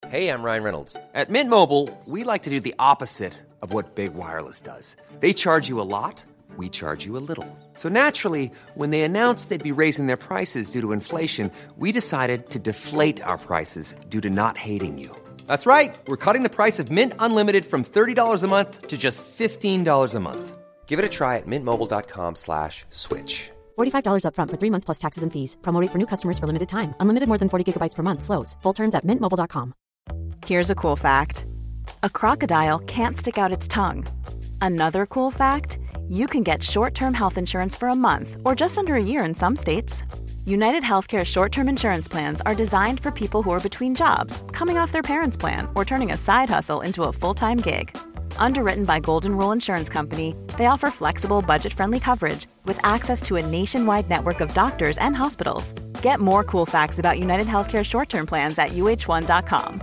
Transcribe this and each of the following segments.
Hey, I'm Ryan Reynolds. At Mint Mobile, we like to do the opposite of what Big Wireless does. They charge you a lot, we charge you a little. So naturally, when they announced they'd be raising their prices due to inflation, we decided to deflate our prices due to not hating you. That's right. We're cutting the price of Mint Unlimited from $30 a month to just $15 a month. Give it a try at mintmobile.com/switch. $45 up front for 3 months plus taxes and fees. Promo rate for new customers for limited time. Unlimited more than 40 gigabytes per month. Slows full terms at mintmobile.com. Here's a cool fact. A crocodile can't stick out its tongue. Another cool fact, you can get short-term health insurance for a month or just under a year in some states. United Healthcare short-term insurance plans are designed for people who are between jobs, coming off their parents' plan, or turning a side hustle into a full-time gig. Underwritten by Golden Rule Insurance Company, they offer flexible, budget-friendly coverage with access to a nationwide network of doctors and hospitals. Get more cool facts about United Healthcare short-term plans at uh1.com.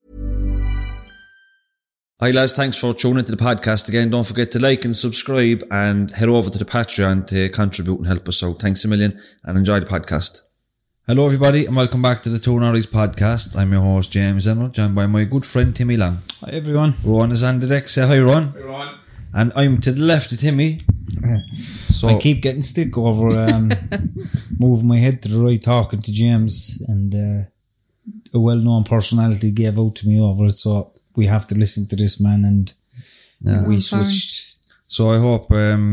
Hi lads, thanks for tuning into the podcast again. Don't forget to like and subscribe and head over to the Patreon to contribute and help us out. Thanks a million and enjoy the podcast. Hello everybody and welcome back to the Two Norries podcast. I'm your host James Emerald, joined by my good friend Timmy Long. Hi everyone. Ron is on the deck. Say hi Ron. Hi Ron. And I'm to the left of Timmy. So I keep getting stick over moving my head to the right talking to James, and a well-known personality gave out to me over it, so we have to listen to this man, and we switched. So I hope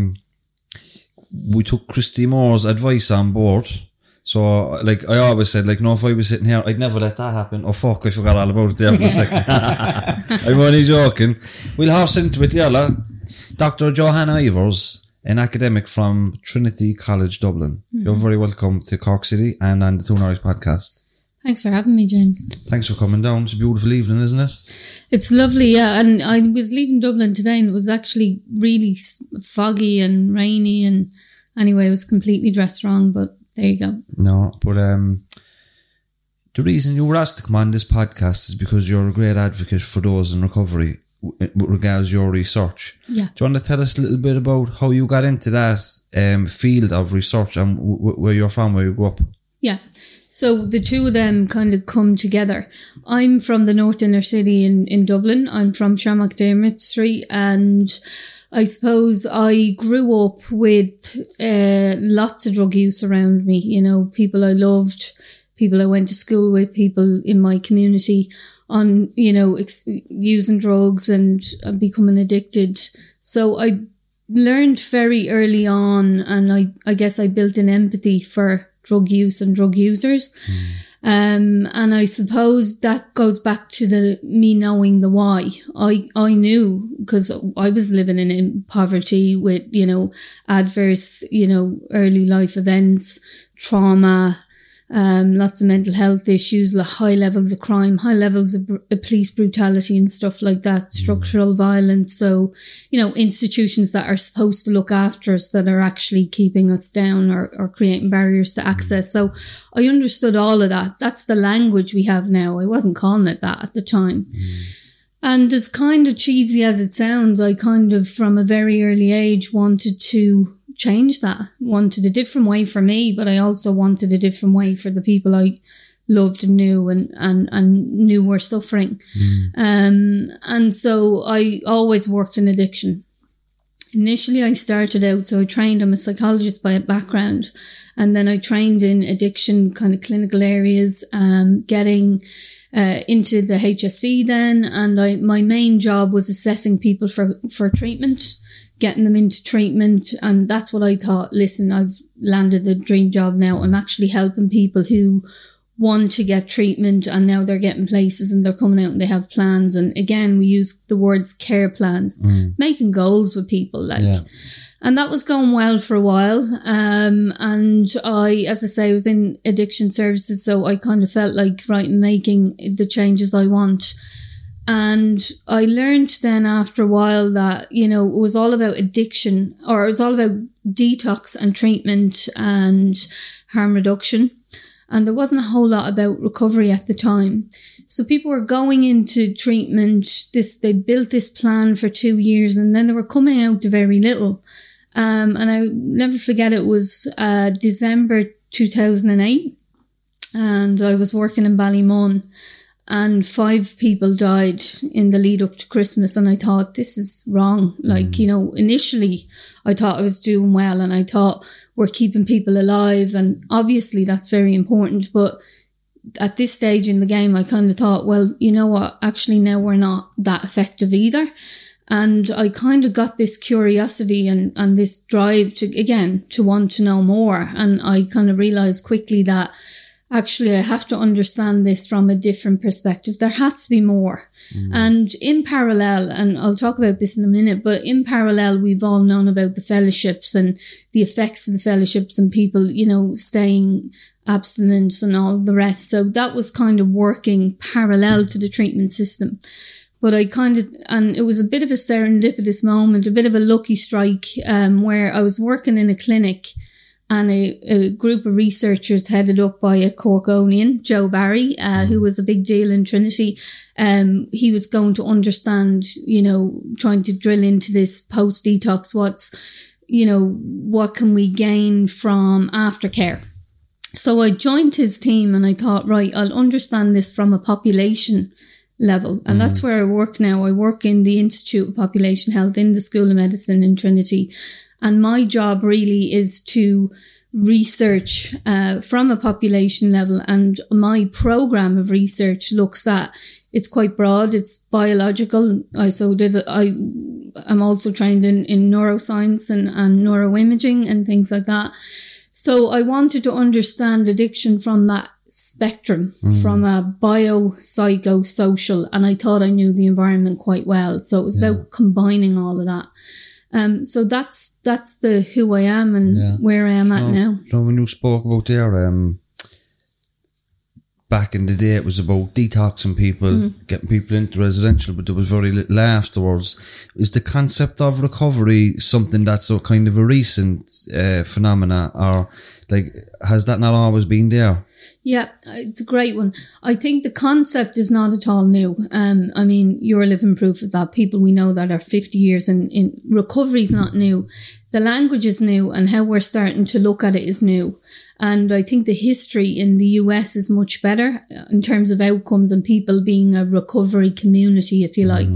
we took Christy Moore's advice on board. So, like I always said, like, no, if I was sitting here, I'd never let that happen. Oh, fuck, I forgot all about it there for a second. I'm only joking. We'll horse into it, yalla. Dr. Johanna Ivers, an academic from Trinity College, Dublin. Mm-hmm. You're very welcome to Cork City and on the Two Norries podcast. Thanks for having me, James. Thanks for coming down. It's a beautiful evening, isn't it? It's lovely, yeah. And I was leaving Dublin today and it was actually really foggy and rainy, and anyway, I was completely dressed wrong, but there you go. No, but the reason you were asked to come on this podcast is because you're a great advocate for those in recovery with regards to your research. Yeah. Do you want to tell us a little bit about how you got into that field of research and where you're from, where you grew up? Yeah. So the two of them kind of come together. I'm from the North Inner City in Dublin. I'm from Shamrock Street, and I suppose I grew up with lots of drug use around me. You know, people I loved, people I went to school with, people in my community on, you know, using drugs and becoming addicted. So I learned very early on, and I guess I built an empathy for drug use and drug users. And I suppose that goes back to me knowing the why. I knew, because I was living in poverty with, you know, adverse, you know, early life events, trauma, lots of mental health issues, high levels of crime, high levels of police brutality and stuff like that, structural violence. So, you know, institutions that are supposed to look after us that are actually keeping us down or creating barriers to access. So I understood all of that. That's the language we have now. I wasn't calling it that at the time. And as kind of cheesy as it sounds, I kind of from a very early age wanted to change that, wanted a different way for me, but I also wanted a different way for the people I loved and knew and knew were suffering. And so I always worked in addiction. Initially I started out, so I trained, I'm a psychologist by background, and then I trained in addiction kind of clinical areas, getting into the HSC then, and my main job was assessing people for treatment, getting them into treatment. And that's what I thought, listen, I've landed the dream job now. I'm actually helping people who want to get treatment, and now they're getting places and they're coming out and they have plans. And again, we use the words care plans, making goals with people, like, and that was going well for a while. And I, as I say, was in addiction services. So I kind of felt like, right, I'm making the changes I want. And I learned then after a while that, you know, it was all about addiction, or it was all about detox and treatment and harm reduction. And there wasn't a whole lot about recovery at the time. So people were going into treatment, they built this plan for 2 years, and then they were coming out to very little. And I never forget, it was December 2008, and I was working in Ballymun. and 5 people died in the lead up to Christmas. And I thought, this is wrong. Like, you know, initially I thought I was doing well, and I thought we're keeping people alive. And obviously that's very important. But at this stage in the game, I kind of thought, well, you know what? Actually, now we're not that effective either. And I kind of got this curiosity and this drive to want to know more. And I kind of realized quickly that actually I have to understand this from a different perspective. There has to be more. And in parallel, and I'll talk about this in a minute, but in parallel, we've all known about the fellowships and the effects of the fellowships and people, you know, staying abstinent and all the rest. So that was kind of working parallel to the treatment system. But and it was a bit of a serendipitous moment, a bit of a lucky strike, where I was working in a clinic, and a group of researchers headed up by a Corkonian, Joe Barry, who was a big deal in Trinity. He was going to understand, you know, trying to drill into this post-detox, what can we gain from aftercare? So I joined his team, and I thought, right, I'll understand this from a population level. And that's where I work now. I work in the Institute of Population Health in the School of Medicine in Trinity. And my job really is to research from a population level. And my program of research looks at, it's quite broad. It's biological. I'm also trained in neuroscience and neuroimaging and things like that. So I wanted to understand addiction from that spectrum, from a biopsychosocial, and I thought I knew the environment quite well. So it was about combining all of that. So that's the who I am and where I am at now. So when you spoke about there, back in the day, it was about detoxing people, getting people into residential, but there was very little afterwards. Is the concept of recovery something that's a kind of a recent phenomena, or like has that not always been there? Yeah, it's a great one. I think the concept is not at all new. I mean, you're a living proof of that. People we know that are 50 years in recovery is not new. The language is new, and how we're starting to look at it is new. And I think the history in the US is much better in terms of outcomes and people being a recovery community, if you like.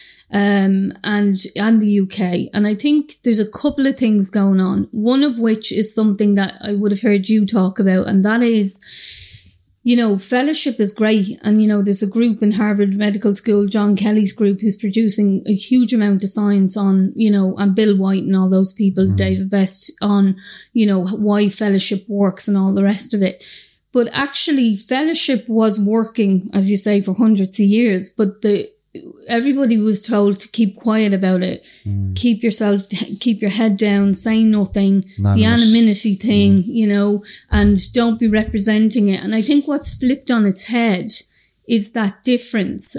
And the UK. And I think there's a couple of things going on. One of which is something that I would have heard you talk about, and that is, you know, fellowship is great. And, you know, there's a group in Harvard Medical School, John Kelly's group, who's producing a huge amount of science on, you know, and Bill White and all those people, David Best, on, you know, why fellowship works and all the rest of it. But actually, fellowship was working, as you say, for hundreds of years, but everybody was told to keep quiet about it. Keep your head down, say nothing, the anonymity thing, you know, and don't be representing it. And I think what's flipped on its head is that difference,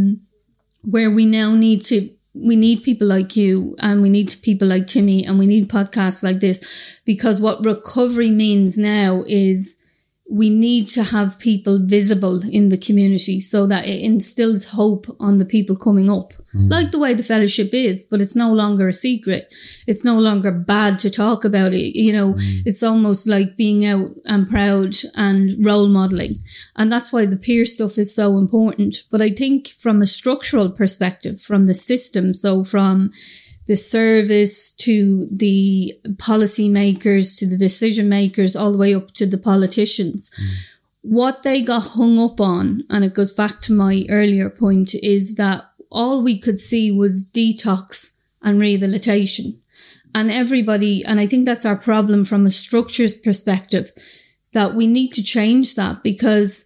where we now need people like you, and we need people like Timmy, and we need podcasts like this, because what recovery means now is we need to have people visible in the community so that it instills hope on the people coming up, like the way the fellowship is, but it's no longer a secret. It's no longer bad to talk about it. You know, it's almost like being out and proud and role modeling. And that's why the peer stuff is so important. But I think from a structural perspective, from the system, so from the service to the policymakers, to the decision makers, all the way up to the politicians. What they got hung up on, and it goes back to my earlier point, is that all we could see was detox and rehabilitation. And everybody, and I think that's our problem from a structures perspective, that we need to change that, because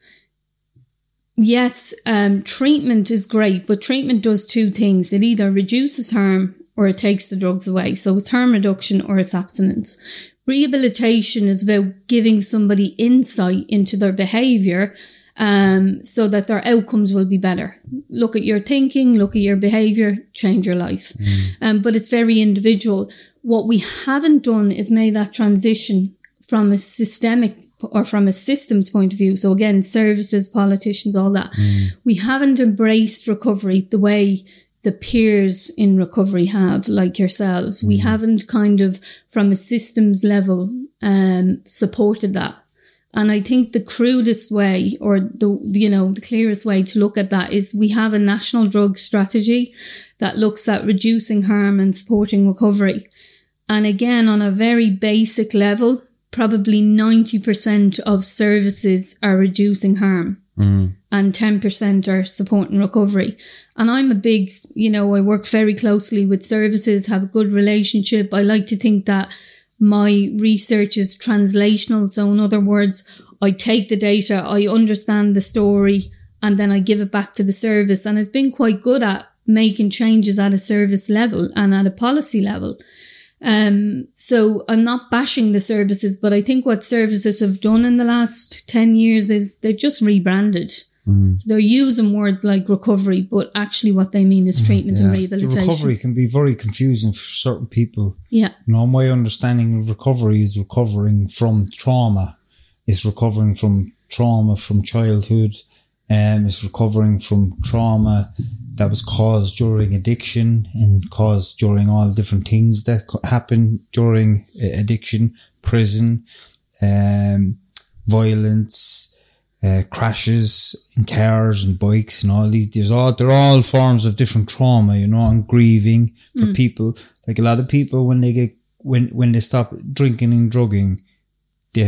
yes, treatment is great, but treatment does two things. It either reduces harm or it takes the drugs away. So it's harm reduction or it's abstinence. Rehabilitation is about giving somebody insight into their behaviour, so that their outcomes will be better. Look at your thinking, look at your behaviour, change your life. But it's very individual. What we haven't done is made that transition from a systemic or from a systems point of view. So again, services, politicians, all that. We haven't embraced recovery the way the peers in recovery have, like yourselves. We haven't kind of, from a systems level, supported that. And I think the crudest way, or the clearest way to look at that is we have a national drug strategy that looks at reducing harm and supporting recovery. And again, on a very basic level, probably 90% of services are reducing harm and 10% are supporting recovery. And I'm a big, I work very closely with services, have a good relationship. I like to think that my research is translational. So in other words, I take the data, I understand the story, and then I give it back to the service. And I've been quite good at making changes at a service level and at a policy level. So I'm not bashing the services, but I think what services have done in the last 10 years is they've just rebranded. So they're using words like recovery, but actually what they mean is treatment and rehabilitation. The recovery can be very confusing for certain people. Yeah. My understanding of recovery is recovering from trauma. It's recovering from trauma from childhood. It's recovering from trauma that was caused during addiction and caused during all different things that happen during addiction, prison, violence, crashes in cars and bikes and all these. They're all forms of different trauma, and grieving for people. Like a lot of people, when they stop drinking and drugging, they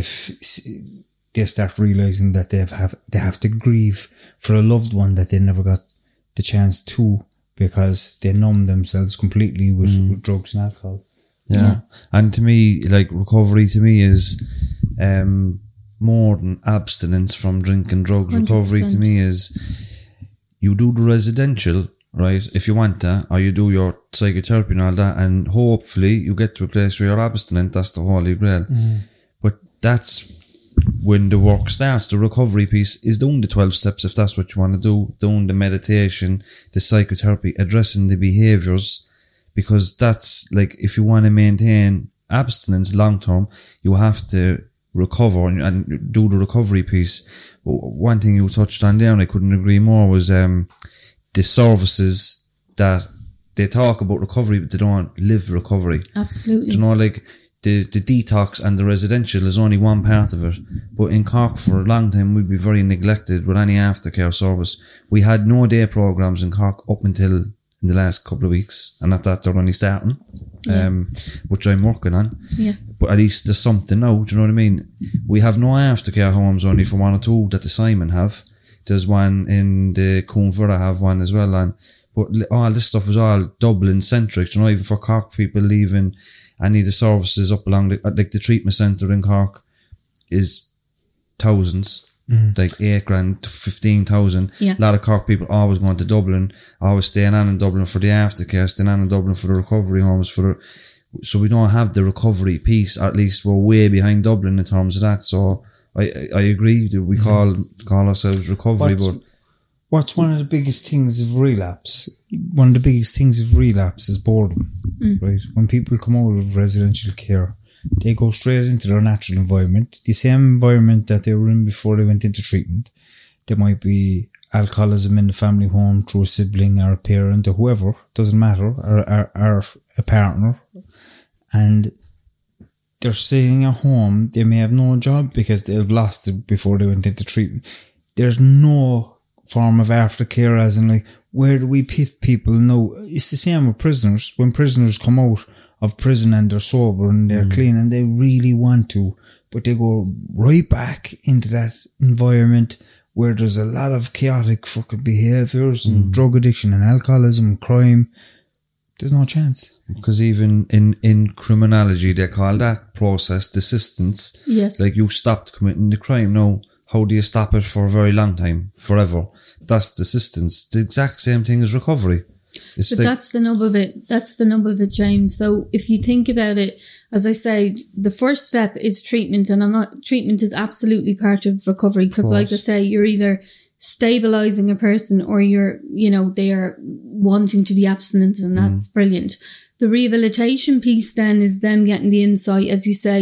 start realizing that they have to grieve for a loved one that they never got the chance to, because they numb themselves completely with drugs and alcohol. Yeah. And to me, like, recovery to me is more than abstinence from drinking drugs. 100%. Recovery to me is you do the residential, right, if you want that, or you do your psychotherapy and all that, and hopefully you get to a place where you're abstinent. That's the holy grail. But that's when the work starts. The recovery piece is doing the 12 steps, if that's what you want to do, doing the meditation, the psychotherapy, addressing the behaviours, because that's like, if you want to maintain abstinence long term, you have to recover and do the recovery piece. But one thing you touched on there, and I couldn't agree more, was the services that they talk about recovery, but they don't live recovery. Absolutely. Like, the detox and the residential is only one part of it. But in Cork for a long time, we'd be very neglected with any aftercare service. We had no day programs in Cork up until in the last couple of weeks, and at that they're only starting, which I'm working on. Yeah. But at least there's something now, do you know what I mean? We have no aftercare homes, only for one or two that the Simon have. There's one in the Coomvera have one as well, but all this stuff is all Dublin centric, even for Cork people leaving any of the services up along like the treatment centre in Cork is thousands, like 8 grand to 15,000. Yeah. A lot of Cork people always going to Dublin, always staying on in Dublin for the aftercare, staying on in Dublin for the recovery homes, so we don't have the recovery piece, or at least we're way behind Dublin in terms of that. So I agree that we call ourselves recovery, but what's one of the biggest things of relapse? One of the biggest things of relapse is boredom, right? When people come out of residential care, they go straight into their natural environment, the same environment that they were in before they went into treatment. There might be alcoholism in the family home through a sibling or a parent or whoever, doesn't matter, or a partner. And they're staying at home. They may have no job because they've lost it before they went into treatment. There's no form of aftercare, as in, like, where do we pit people? No, it's the same with prisoners. When prisoners come out of prison and they're sober and they're clean and they really want to, but they go right back into that environment where there's a lot of chaotic fucking behaviours and drug addiction and alcoholism and crime. There's no chance. Because even in criminology, they call that process desistance. Yes. Like, you stopped committing the crime. Now, how do you stop it for a very long time? Forever. That's desistance. The exact same thing as recovery. But that's the nub of it. That's the nub of it, James. So if you think about it, as I said, the first step is treatment, and treatment is absolutely part of recovery, because, like I say, you're either stabilizing a person or they are wanting to be abstinent, and that's brilliant. The rehabilitation piece then is them getting the insight, as you say,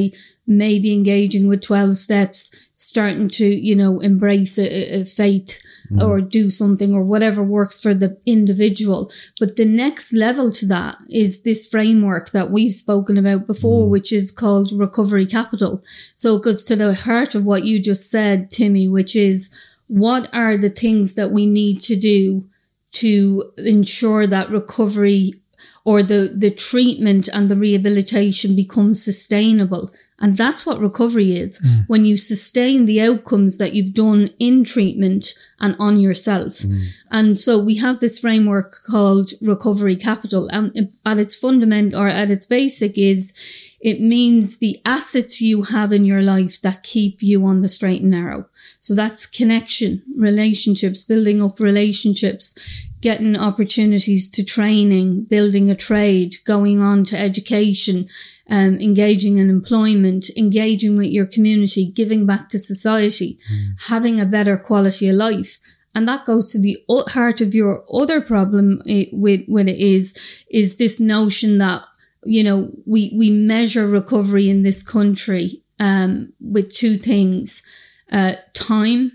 maybe engaging with 12 steps, starting to, you know, embrace a faith or do something or whatever works for the individual. But the next level to that is this framework that we've spoken about before, which is called recovery capital. So it goes to the heart of what you just said, Timmy, which is what are the things that we need to do to ensure that recovery or the treatment and the rehabilitation becomes sustainable. And that's what recovery is. When you sustain the outcomes that you've done in treatment and on yourself. And so we have this framework called recovery capital. And at its fundament or at its basic is, it means the assets you have in your life that keep you on the straight and narrow. So that's connection, relationships, building up relationships, getting opportunities to training, building a trade, going on to education, engaging in employment, engaging with your community, giving back to society, having a better quality of life. And that goes to the heart of your other problem with it is this notion that, you know, we measure recovery in this country with two things. Time.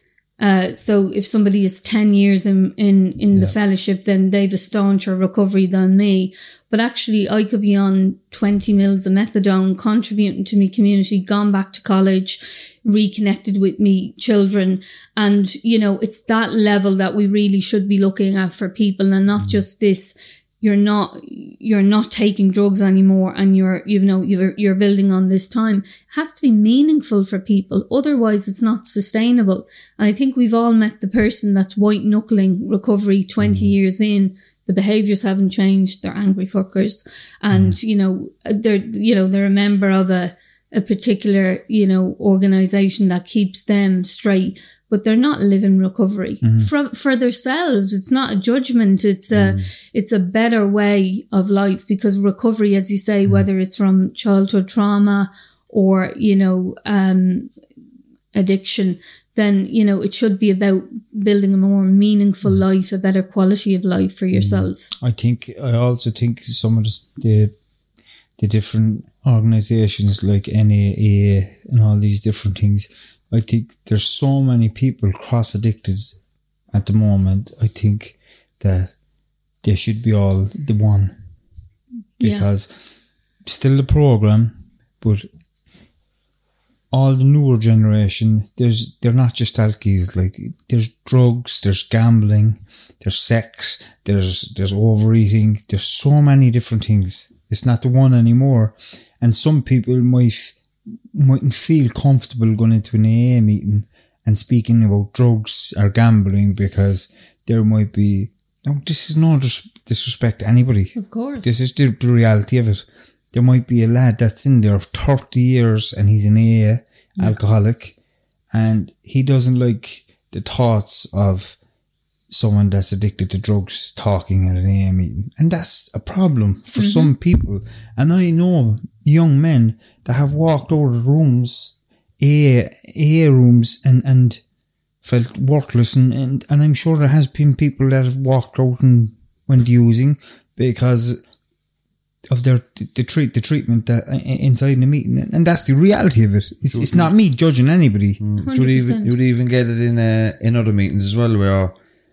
So if somebody is 10 years in the fellowship, then they've a stauncher recovery than me. But actually, I could be on 20 mils of methadone, contributing to my community, gone back to college, reconnected with me children. And, you know, it's that level that we really should be looking at for people, and not just this, you're not taking drugs anymore and you're building on this time. It has to be meaningful for people. Otherwise it's not sustainable. And I think we've all met the person that's white knuckling recovery 20 years in. The behaviours haven't changed. They're angry fuckers. And, they're a member of a particular, organisation that keeps them straight. But they're not living recovery for themselves. It's not a judgment. It's a better way of life, because recovery, as you say, whether it's from childhood trauma or, addiction, then, it should be about building a more meaningful life, a better quality of life for yourself. I also think some of the different organisations like NAA and all these different things, I think there's so many people cross-addicted at the moment. I think that they should be all the one. Because still the programme, but all the newer generation, they're not just alkies. Like, there's drugs, there's gambling, there's sex, there's overeating, there's so many different things. It's not the one anymore. And some people mightn't feel comfortable going into an AA meeting and speaking about drugs or gambling, because there might be, this is no disrespect to anybody. Of course. This is the reality of it. There might be a lad that's in there 30 years and he's an AA alcoholic, and he doesn't like the thoughts of someone that's addicted to drugs talking at an AA meeting. And that's a problem for some people. And I know young men that have walked out of rooms, AA rooms, and felt worthless. And I'm sure there has been people that have walked out and went using because of the treatment that inside the meeting. And that's the reality of it. It's not me judging anybody. You'd even get it in other meetings as well, where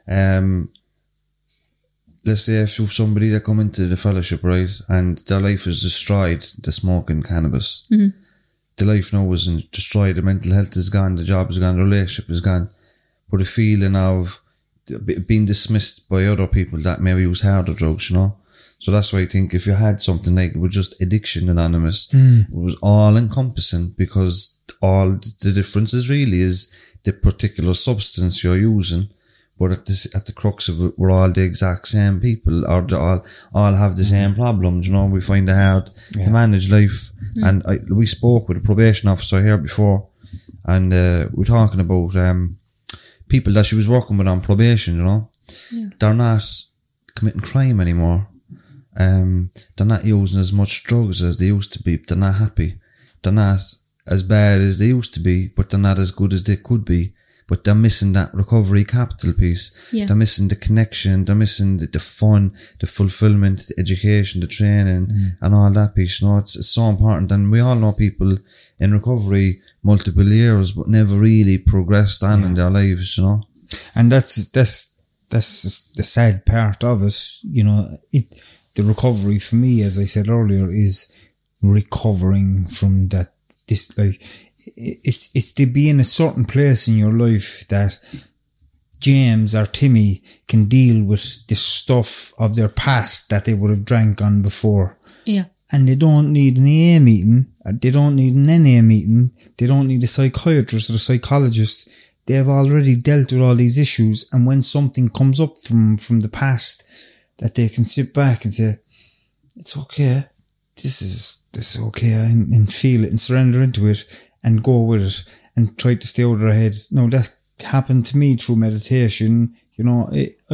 let's say if you've somebody that come into the fellowship, right, and their life is destroyed, the smoking cannabis, the life now isn't destroyed, the mental health is gone, the job is gone, the relationship is gone, but the feeling of being dismissed by other people that maybe use harder drugs, So that's why I think if you had something like, it was just Addiction Anonymous, it was all encompassing, because all the differences really is the particular substance you're using. But at the crux of it, we're all the exact same people, or all have the same problems. We find it hard to manage life. And we spoke with a probation officer here before, and we're talking about people that she was working with on probation. They're not committing crime anymore. They're not using as much drugs as they used to be. They're not happy. They're not as bad as they used to be, but they're not as good as they could be. but they're missing that recovery capital piece. Yeah. They're missing the connection, they're missing the fun, the fulfillment, the education, the training, and all that piece. You know, it's so important. And we all know people in recovery multiple years, but never really progressed on in their lives, you know. And that's the sad part of it, you know. The recovery for me, as I said earlier, is recovering from that. This, like, it's to be in a certain place in your life that James or Timmy can deal with the stuff of their past that they would have drank on before. Yeah. And they don't need an AA meeting, they don't need an NA meeting, they don't need a psychiatrist or a psychologist. They have already dealt with all these issues, and when something comes up from the past, that they can sit back and say, it's okay, this is okay, and feel it and surrender into it and go with it and try to stay out of their head. No, that happened to me through meditation. You know,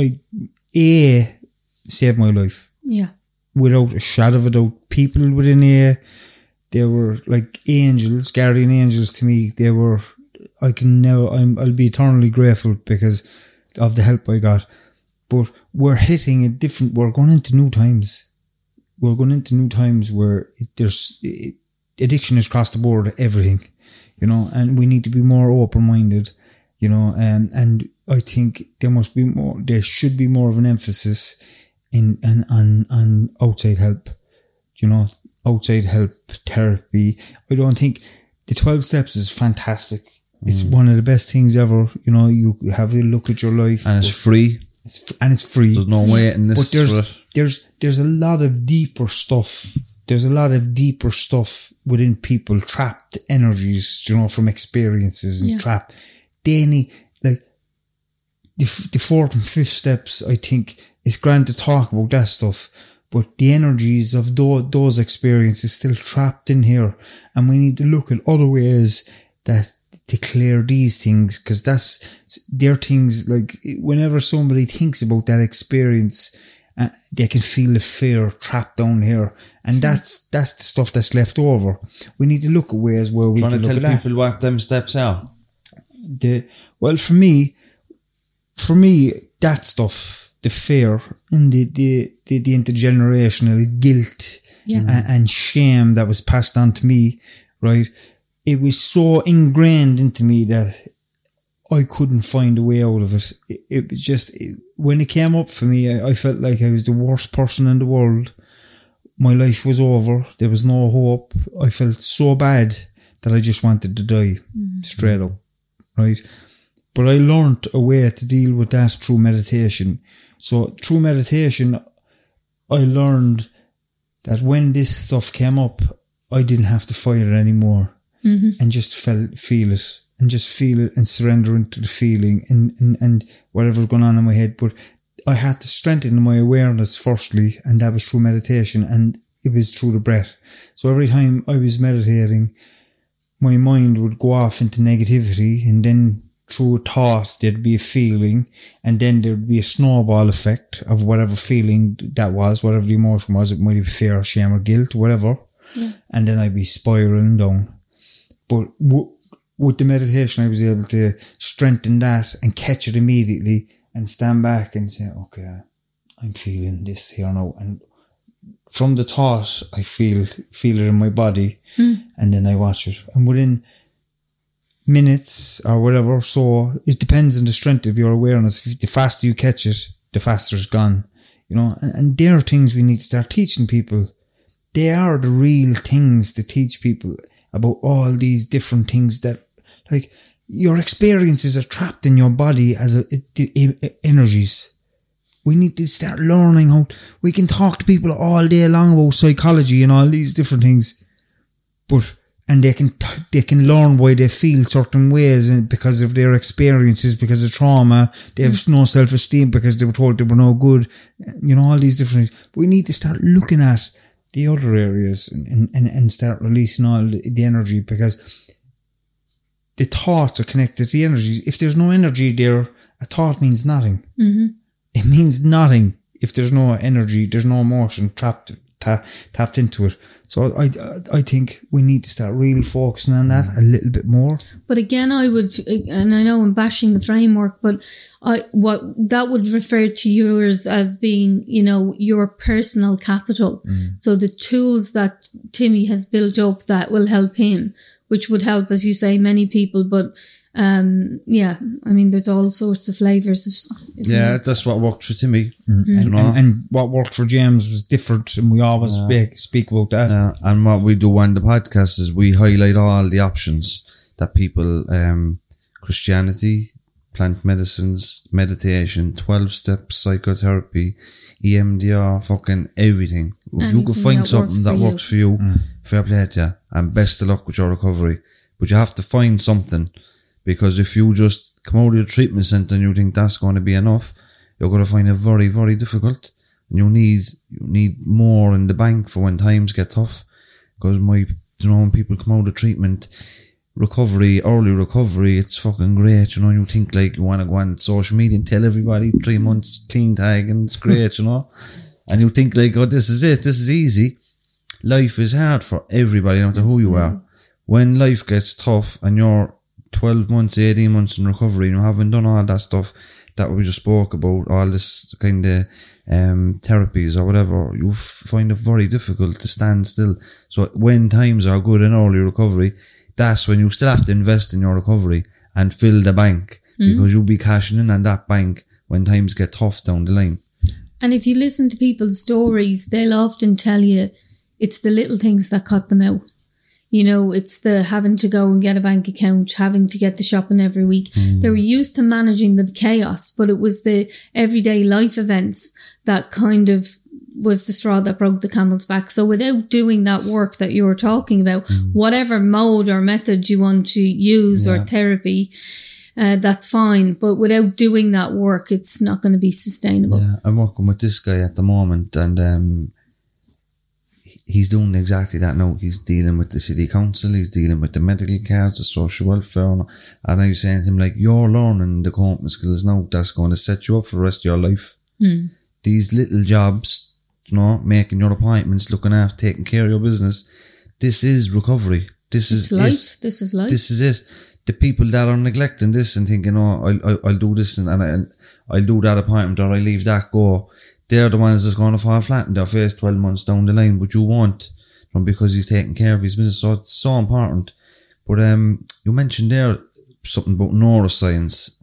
AA saved my life. Yeah. Without a shadow of a doubt. People within AA, they were like angels, guardian angels to me. They were, I'll be eternally grateful because of the help I got. But we're going into new times. We're going into new times where addiction is across the board, everything, you know, and we need to be more open-minded, you know, and I think there should be more of an emphasis on outside help, you know, outside help, therapy. I don't think the 12 steps is fantastic. It's one of the best things ever, you know. You have a look at your life. And it's free. It's free. There's no waiting this. But there's a lot of deeper stuff. There's a lot of deeper stuff within people, trapped energies, you know, from experiences and trapped. They need, like, the 4th and 5th steps, I think, it's grand to talk about that stuff, but the energies of those experiences still trapped in here, and we need to look at other ways that to clear these things, because they're things like whenever somebody thinks about that experience, they can feel the fear trapped down here, and that's the stuff that's left over. We need to look at ways where we can look at that. Want to tell people what them steps are? Well, for me, that stuff, the fear and the intergenerational guilt and shame that was passed on to me, right? It was so ingrained into me that I couldn't find a way out of it. It was just, when it came up for me, I felt like I was the worst person in the world. My life was over. There was no hope. I felt so bad that I just wanted to die, straight up, right? But I learned a way to deal with that through meditation. So through meditation, I learned that when this stuff came up, I didn't have to fight it anymore. And just feel it and surrender into the feeling and whatever's going on in my head. But I had to strengthen my awareness firstly, and that was through meditation, and it was through the breath. So every time I was meditating, my mind would go off into negativity, and then through a thought there'd be a feeling, and then there'd be a snowball effect of whatever feeling that was, whatever the emotion was. It might be fear, shame or guilt, whatever. And then I'd be spiraling down. But with the meditation, I was able to strengthen that and catch it immediately and stand back and say, okay, I'm feeling this here now. And from the thought, I feel it in my body, and then I watch it. And within minutes or whatever, so it depends on the strength of your awareness. The faster you catch it, the faster it's gone. You know, and there are things we need to start teaching people. They are the real things to teach people about all these different things that, like, your experiences are trapped in your body as energies. We need to start learning how we can talk to people all day long about psychology and all these different things, and they can learn why they feel certain ways, and because of their experiences, because of trauma, they have no self-esteem because they were told they were no good, you know, all these different things. But we need to start looking at the other areas and start releasing all the energy, because the thoughts are connected to the energies. If there's no energy there, a thought means nothing. It means nothing. If there's no energy, there's no emotion trapped tapped into it. So I think we need to start really focusing on that a little bit more. But again, I would, and I know I'm bashing the framework, but what that would refer to yours as being, you know, your personal capital. So the tools that Timmy has built up that will help him, which would help, as you say, many people. But yeah, I mean, there's all sorts of flavours of. That's what worked for Timmy. And what worked for James was different, and we always speak about that. And what we do on the podcast is we highlight all the options that people, Christianity, plant medicines, meditation, 12-step psychotherapy, EMDR, fucking everything. If you could find something that works for you, fair play to you, and best of luck with your recovery. But you have to find something, because if you just come out of your treatment centre and you think that's going to be enough, you're going to find it very, very difficult. And you need more in the bank for when times get tough. Because when people come out of treatment, early recovery, it's fucking great, you know. You think like you want to go on social media and tell everybody 3 months clean tag and it's great, you know. And you think like, oh, this is it, this is easy. Life is hard for everybody, no matter who you are. When life gets tough and you're 12 months, 18 months in recovery and you haven't done all that stuff that we just spoke about, all this kind of therapies or whatever, you find it very difficult to stand still. So when times are good in early recovery, that's when you still have to invest in your recovery and fill the bank, because you'll be cashing in on that bank when times get tough down the line. And if you listen to people's stories, they'll often tell you it's the little things that cut them out. You know, it's the having to go and get a bank account, having to get the shopping every week. They were used to managing the chaos, but it was the everyday life events that kind of was the straw that broke the camel's back. So without doing that work that you were talking about, whatever mode or method you want to use or therapy, that's fine. But without doing that work, it's not going to be sustainable. Yeah, I'm working with this guy at the moment, and he's doing exactly that now. He's dealing with the city council, he's dealing with the medical cards, the social welfare, and I was saying to him, like, you're learning the coping skills now that's going to set you up for the rest of your life. These little jobs, you know, making your appointments, looking after, taking care of your business, this is recovery. This is life. This is life. This is it. The people that are neglecting this and thinking, oh, I'll do this and I'll do that appointment or I'll leave that go, they're the ones that's going to fall flat in their face 12 months down the line, but you won't, because he's taking care of his business. So it's so important. But you mentioned there something about neuroscience.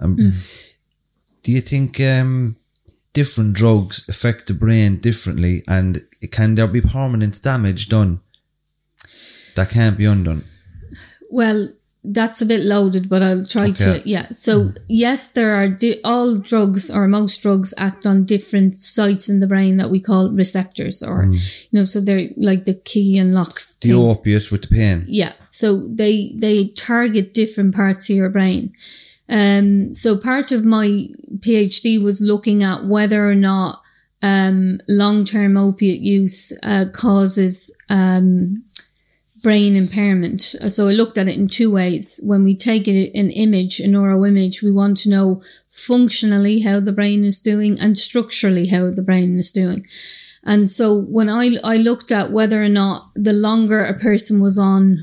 Do you think different drugs affect the brain differently, and can there be permanent damage done that can't be undone? Well, that's a bit loaded, but I'll try to, So yes, there are, all drugs or most drugs act on different sites in the brain that we call receptors, or, you know, so they're like the key and locks. The opiate with the pain. Yeah. So they target different parts of your brain. So part of my PhD was looking at whether or not, long-term opiate use, causes, brain impairment. So I looked at it in two ways. When we take an image, a neuroimage, we want to know functionally how the brain is doing and structurally how the brain is doing. And so when I looked at whether or not the longer a person was on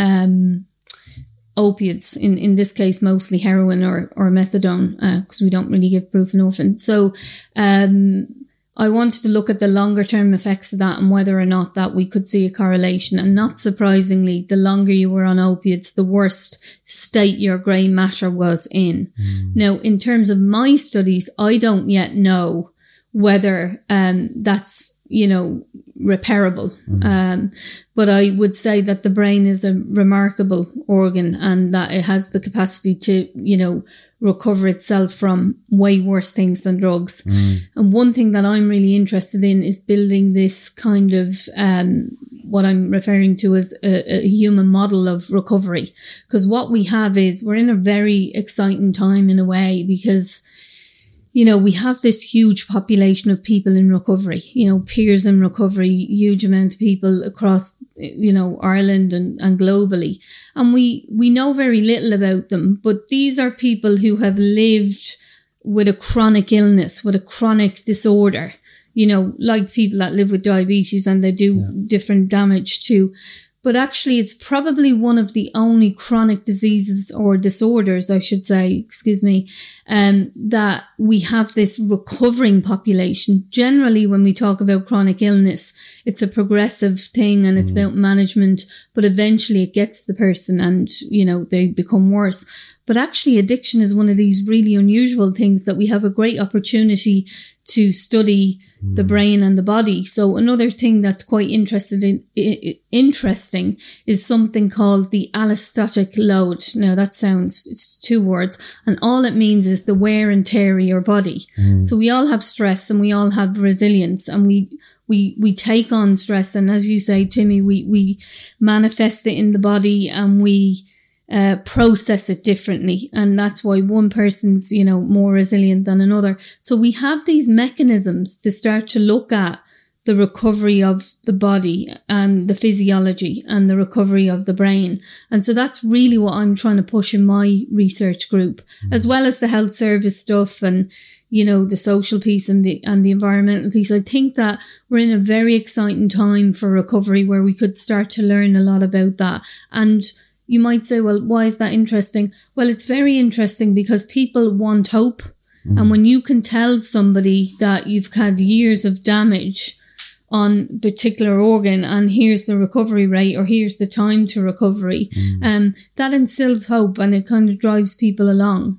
opiates, in this case mostly heroin or methadone, because we don't really give buprenorphine. So I wanted to look at the longer term effects of that and whether or not that we could see a correlation. And not surprisingly, the longer you were on opiates, the worse state your grey matter was in. Now, in terms of my studies, I don't yet know whether that's, you know, repairable. But I would say that the brain is a remarkable organ and that it has the capacity to, you know, recover itself from way worse things than drugs. And one thing that I'm really interested in is building this kind of, what I'm referring to as a human model of recovery. Because what we have is we're in a very exciting time in a way, because, you know, we have this huge population of people in recovery, you know, peers in recovery, huge amount of people across, you know, Ireland and globally. And we know very little about them, but these are people who have lived with a chronic illness, with a chronic disorder, like people that live with diabetes, and they do different damage too. But actually, it's probably one of the only chronic diseases or disorders, I should say, that we have this recovering population. Generally, when we talk about chronic illness, it's a progressive thing and it's about management, but eventually it gets the person and, they become worse. But actually, addiction is one of these really unusual things that we have a great opportunity to study the brain and the body. So another thing that's quite interesting is something called the allostatic load. Now it's 2 words, and all it means is the wear and tear of your body. So we all have stress and we all have resilience, and we take on stress, and as you say, Timmy, we manifest it in the body, and we process it differently, and that's why one person's more resilient than another. So we have these mechanisms to start to look at the recovery of the body and the physiology and the recovery of the brain. And so that's really what I'm trying to push in my research group, as well as the health service stuff and the social piece and the environmental piece. I think that we're in a very exciting time for recovery where we could start to learn a lot about that. And you might say, well, why is that interesting? Well, it's very interesting because people want hope. And when you can tell somebody that you've had years of damage on a particular organ and here's the recovery rate or here's the time to recovery, that instills hope and it kind of drives people along.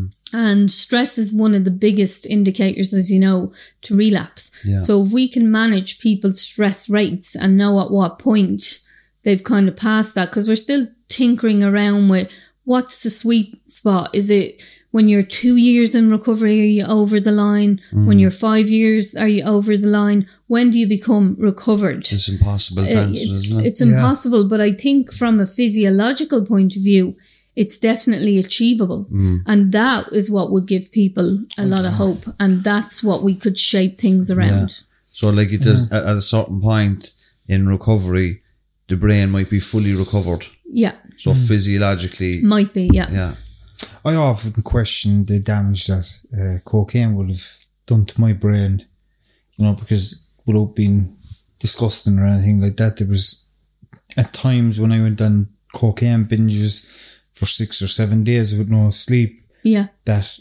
And stress is one of the biggest indicators, as you know, to relapse. Yeah. So if we can manage people's stress rates and know at what point they've kind of passed that, because we're still tinkering around with what's the sweet spot. Is it when you're 2 years in recovery, are you over the line? When you're 5 years, are you over the line? When do you become recovered? It's impossible to answer, isn't it? It's impossible, but I think from a physiological point of view, it's definitely achievable. And that is what would give people a lot of hope. And that's what we could shape things around. Yeah. So like it does, at a certain point in recovery, the brain might be fully recovered. Yeah. So physiologically. Might be, yeah. Yeah. I often question the damage that cocaine would have done to my brain, because without being disgusting or anything like that, there was at times when I went on cocaine binges for 6 or 7 days with no sleep, that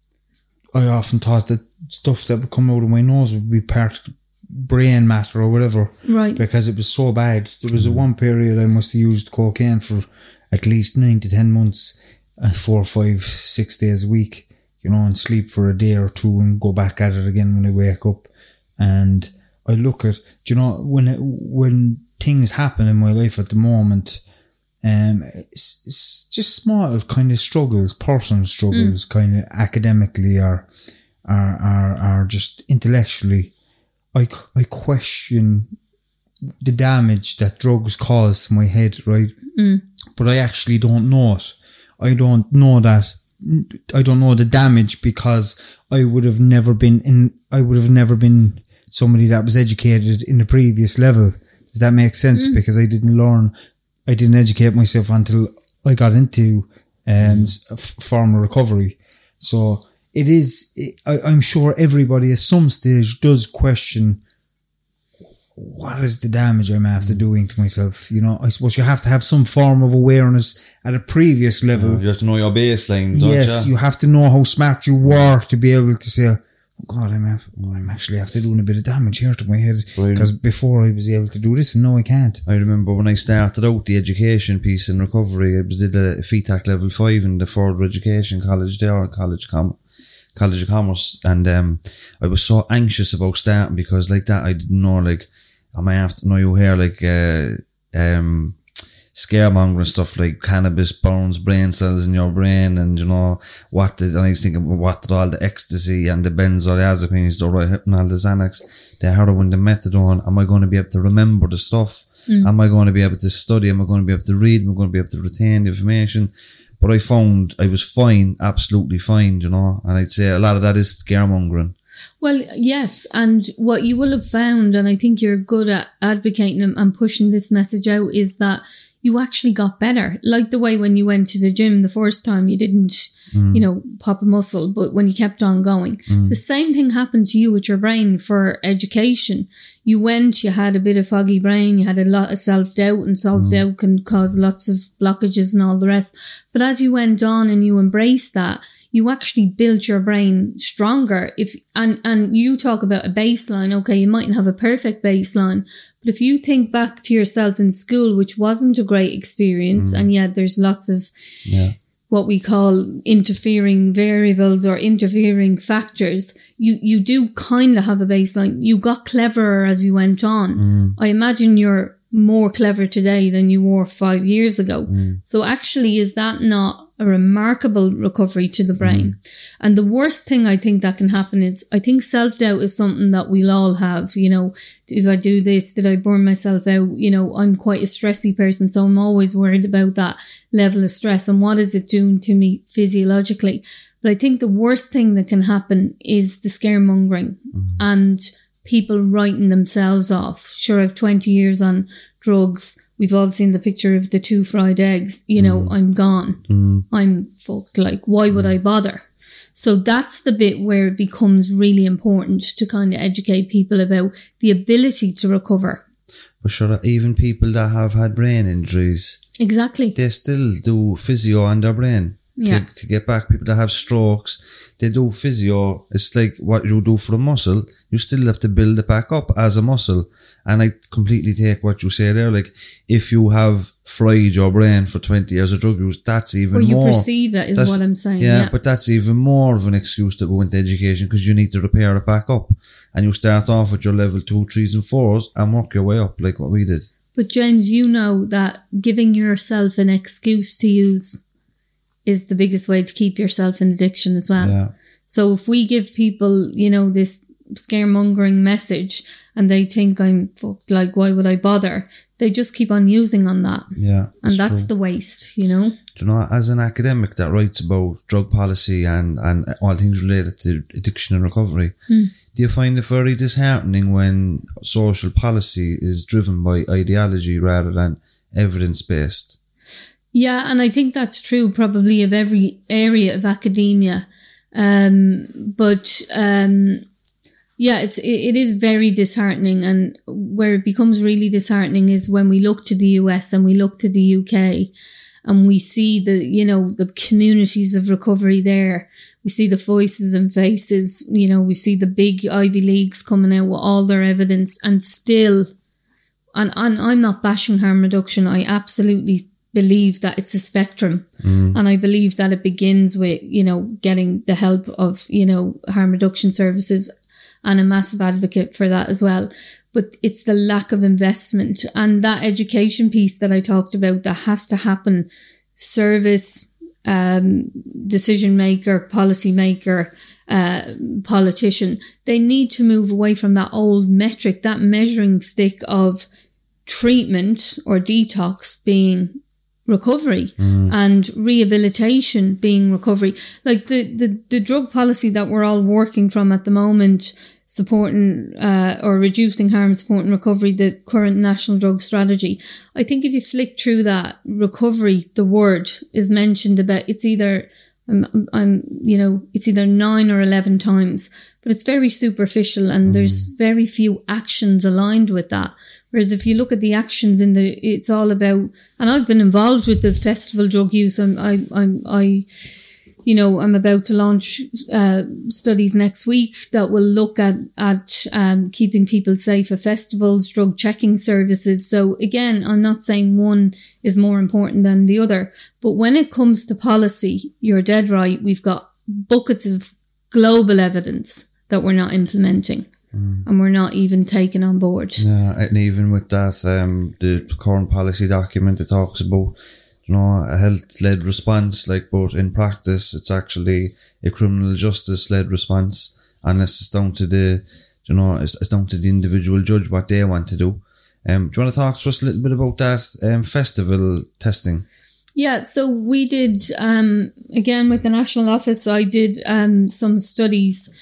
I often thought that stuff that would come out of my nose would be part of brain matter or whatever, right? Because it was so bad. There was a one period I must have used cocaine for at least 9 to 10 months, 4, 5, 6 days a week, and sleep for a day or two and go back at it again when I wake up. And I look at, when things happen in my life at the moment, it's just small kind of struggles, personal struggles, kind of academically or just intellectually. I question the damage that drugs cause to my head, right? But I actually don't know it. I don't know the damage because I would have never been somebody that was educated in the previous level. Does that make sense? Because I didn't educate myself until I got into formal recovery. So I'm sure everybody at some stage does question, what is the damage I'm after doing to myself? I suppose you have to have some form of awareness at a previous level. You have to know your baseline, don't you? Yes, you have to know how smart you were to be able to say, oh God, I'm actually after doing a bit of damage here to my head, because before I was able to do this and now I can't. I remember when I started out the education piece in recovery, I did a FETAC level 5 in the further education college there, College of Commerce, and I was so anxious about starting because like that I didn't know, like, am I after, you hear like scaremongering stuff like cannabis burns brain cells in your brain, and and I was thinking, what did all the ecstasy and the benzodiazepines, the Rohypnol, the Xanax, the heroin, the methadone, am I going to be able to remember the stuff? Am I going to be able to study? Am I going to be able to read? Am I going to be able to retain the information? But I found I was fine, absolutely fine, and I'd say a lot of that is scaremongering. Well, yes, and what you will have found, and I think you're good at advocating and pushing this message out, is that you actually got better. Like the way when you went to the gym the first time, you didn't, you know, pop a muscle, but when you kept on going, the same thing happened to you with your brain for education. You went, you had a bit of foggy brain, you had a lot of self-doubt, and self-doubt can cause lots of blockages and all the rest. But as you went on and you embraced that, you actually built your brain stronger. And you talk about a baseline. Okay, you mightn't have a perfect baseline, but if you think back to yourself in school, which wasn't a great experience, and yet there's lots of what we call interfering variables or interfering factors, you do kind of have a baseline. You got cleverer as you went on. I imagine you're more clever today than you were 5 years ago. So actually, is that not a remarkable recovery to the brain? And the worst thing I think that can happen is, I think self-doubt is something that we'll all have. You know, if I do this, did I burn myself out? You know, I'm quite a stressy person, so I'm always worried about that level of stress and what is it doing to me physiologically. But I think the worst thing that can happen is the scaremongering and people writing themselves off. Sure, I've 20 years on drugs. We've all seen the picture of the 2 fried eggs. You know, I'm gone. I'm fucked. Like, why would I bother? So that's the bit where it becomes really important to kind of educate people about the ability to recover. But sure, even people that have had brain injuries, exactly, they still do physio on their brain. To get back. People that have strokes, they do physio. It's like what you do for a muscle, you still have to build it back up as a muscle. And I completely take what you say there. Like, if you have fried your brain for 20 years of drug use, that's even more. Or you perceive it is what I'm saying. Yeah, but that's even more of an excuse to go into education, because you need to repair it back up. And you start off with your level 2, 3s and 4s and work your way up like what we did. But James, you know that giving yourself an excuse to use is the biggest way to keep yourself in addiction as well. Yeah. So if we give people, you know, this scaremongering message and they think I'm fucked, like, why would I bother? They just keep on using on that. Yeah. And that's true. The waste, you know? Do you know, as an academic that writes about drug policy and all things related to addiction and recovery, do you find it very disheartening when social policy is driven by ideology rather than evidence-based? Yeah, and I think that's true probably of every area of academia. Yeah, it is very disheartening, and where it becomes really disheartening is when we look to the US and we look to the UK and we see the communities of recovery there. We see the voices and faces, we see the big Ivy Leagues coming out with all their evidence, and still, and I'm not bashing harm reduction. I absolutely believe that it's a spectrum, and I believe that it begins with, getting the help of, harm reduction services, and a massive advocate for that as well. But it's the lack of investment and that education piece that I talked about that has to happen. Service, decision maker, policy maker, politician, they need to move away from that old metric, that measuring stick of treatment or detox being recovery and rehabilitation being recovery. Like the drug policy that we're all working from at the moment, supporting or reducing harm, supporting recovery, the current national drug strategy. I think if you flick through that, recovery, the word is mentioned about, it's either it's either 9 or 11 times, but it's very superficial, and there's very few actions aligned with that. Whereas if you look at the actions it's all about, and I've been involved with the festival drug use. I'm about to launch studies next week that will look at keeping people safe at festivals, drug checking services. So again, I'm not saying one is more important than the other, but when it comes to policy, you're dead right. We've got buckets of global evidence that we're not implementing. And we're not even taken on board. Yeah, and even with that, the current policy document, it talks about, a health-led response, but in practice, it's actually a criminal justice-led response, unless it's down to it's down to the individual judge what they want to do. Do you want to talk to us a little bit about that festival testing? Yeah, so we did, again, with the National Office, I did some studies.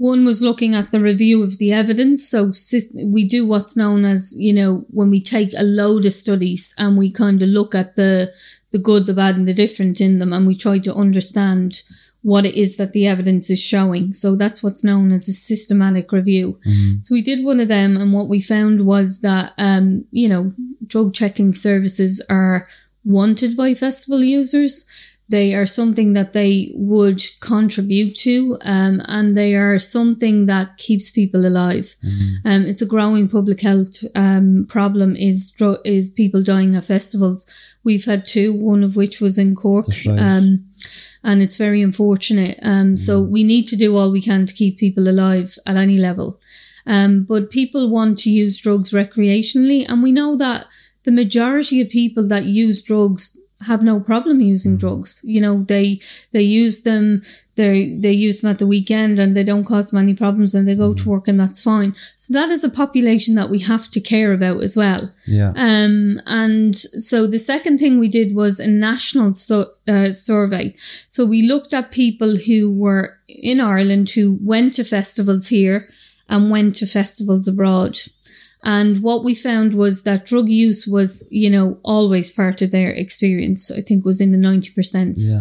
One was looking at the review of the evidence. So we do what's known as, when we take a load of studies and we kind of look at the good, the bad and the different in them, and we try to understand what it is that the evidence is showing. So that's what's known as a systematic review. Mm-hmm. So we did one of them, and what we found was that, drug checking services are wanted by festival users. They are something that they would contribute to, and they are something that keeps people alive. Mm-hmm. It's a growing public health problem is people dying at festivals. We've had 2, one of which was in Cork. That's right. And it's very unfortunate. So we need to do all we can to keep people alive at any level. But people want to use drugs recreationally, and we know that the majority of people that use drugs have no problem using drugs. They use them, they use them at the weekend and they don't cause them any problems, and they go to work and that's fine. So that is a population that we have to care about as well. Yeah. And so the second thing we did was a national survey. So we looked at people who were in Ireland who went to festivals here and went to festivals abroad. And what we found was that drug use was, always part of their experience. I think was in the 90%. Yeah.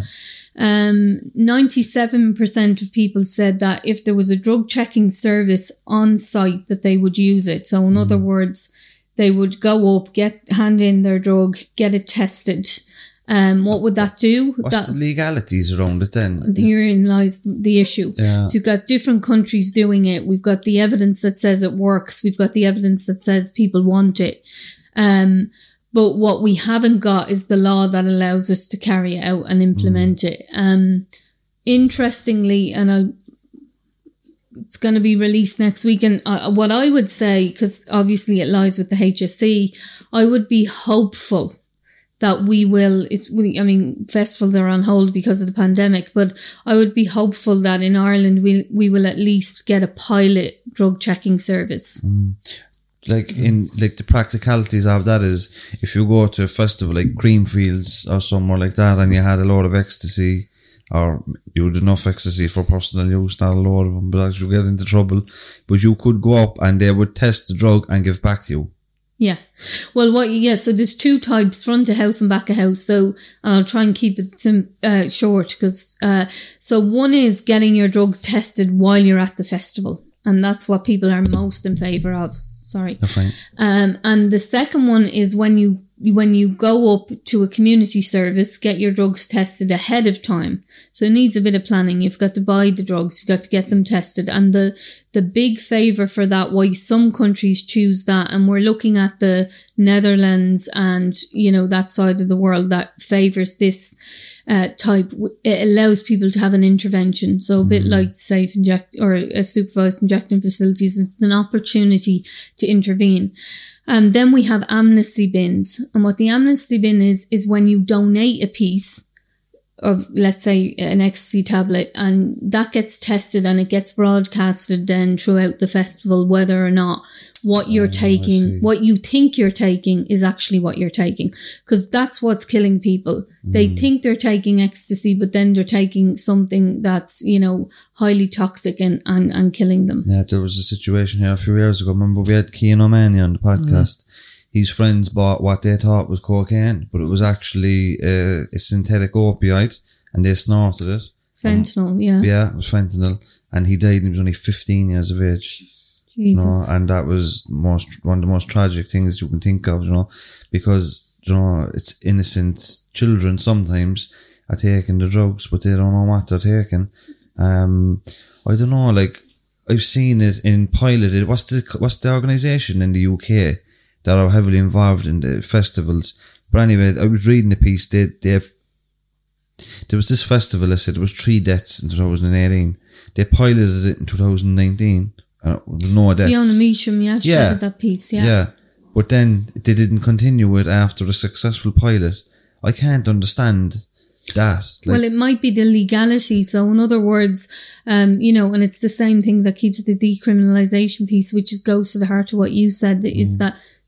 97% of people said that if there was a drug checking service on site that they would use it. So in other words, they would go up, hand in their drug, get it tested. What would that do? What's the legalities around it then? Herein lies the issue. Yeah. So you've got different countries doing it. We've got the evidence that says it works. We've got the evidence that says people want it. But what we haven't got is the law that allows us to carry it out and implement it. Interestingly, and it's going to be released next week. And what I would say, because obviously it lies with the HSE, I would be hopeful that we will, festivals are on hold because of the pandemic, but I would be hopeful that in Ireland we will at least get a pilot drug checking service. The practicalities of that is, if you go to a festival like Creamfields or somewhere like that and you had a load of ecstasy, or you had enough ecstasy for personal use, not a load of them, but actually you get into trouble, but you could go up and they would test the drug and give back to you. Yeah. Well, so there's 2 types, front of house and back of house. So, and I'll try and keep it short because, so one is getting your drug tested while you're at the festival. And that's what people are most in favour of. Sorry. That's fine. And the second one is when you go up to a community service, get your drugs tested ahead of time. So it needs a bit of planning. You've got to buy the drugs, you've got to get them tested. And the big favour for that, why some countries choose that, and we're looking at the Netherlands and, that side of the world that favours this type, it allows people to have an intervention. So a bit like safe supervised injecting facilities, it's an opportunity to intervene. Then we have amnesty bins. And what the amnesty bin is when you donate a piece of, let's say, an ecstasy tablet, and that gets tested and it gets broadcasted then throughout the festival, whether or not what you're taking, what you think you're taking is actually what you're taking. Because that's what's killing people. They think they're taking ecstasy, but then they're taking something that's, highly toxic and killing them. Yeah, there was a situation here a few years ago. Remember, we had Cian O'Mahony on the podcast. His friends bought what they thought was cocaine, but it was actually a synthetic opioid, and they snorted it. Fentanyl, yeah. Yeah, it was fentanyl. And he died and he was only 15 years of age. Jesus. And that was one of the most tragic things you can think of, because, it's innocent children sometimes are taking the drugs, but they don't know what they're taking. I don't know, I've seen it in piloted. What's the organisation in the UK that are heavily involved in the festivals? But anyway, I was reading the piece. There was this festival, I said there was 3 deaths in 2018. They piloted it in 2019. There was no deaths. Fiona Measham, she did that piece, Yeah. But then they didn't continue it after a successful pilot. I can't understand that. Well, it might be the legality. So in other words, and it's the same thing that keeps the decriminalisation piece, which goes to the heart of what you said, is that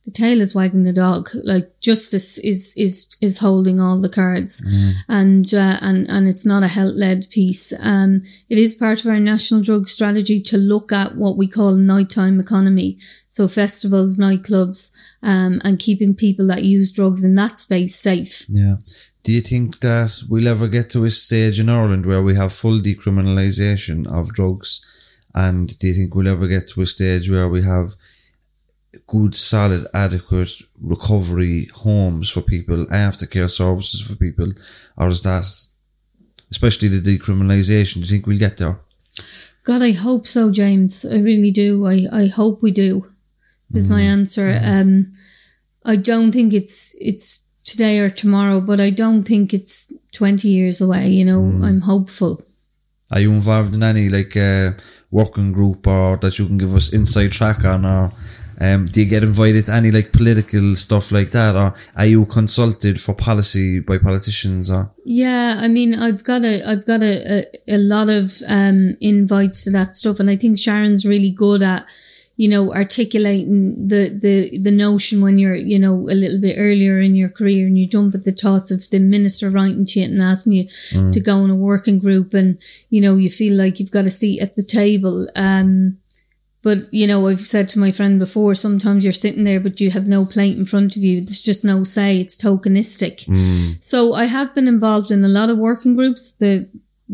the tail is wagging the dog. Like, justice is holding all the cards, and it's not a health-led piece. It is part of our national drug strategy to look at what we call nighttime economy. So festivals, nightclubs, and keeping people that use drugs in that space safe. Yeah. Do you think that we'll ever get to a stage in Ireland where we have full decriminalisation of drugs? And do you think we'll ever get to a stage where we have good, solid, adequate recovery homes for people, aftercare services for people? Or is that, especially the decriminalisation, do you think we'll get there? God, I hope so, James. I really do. I hope we do, is my answer. I don't think it's today or tomorrow, but I don't think it's 20 years away, you know. I'm hopeful. Are you involved in any working group or that you can give us inside track on, or do you get invited to any political stuff like that, or are you consulted for policy by politicians? Or yeah, I mean, I've got a lot of invites to that stuff, and I think Sharon's really good at, you know, articulating the notion when you're, you know, a little bit earlier in your career, and you jump at the thoughts of the minister writing to you and asking you to go in a working group, and, you know, you feel like you've got a seat at the table. But, you know, I've said to my friend before, sometimes you're sitting there, but you have no plate in front of you. There's just no say. It's tokenistic. So I have been involved in a lot of working groups, the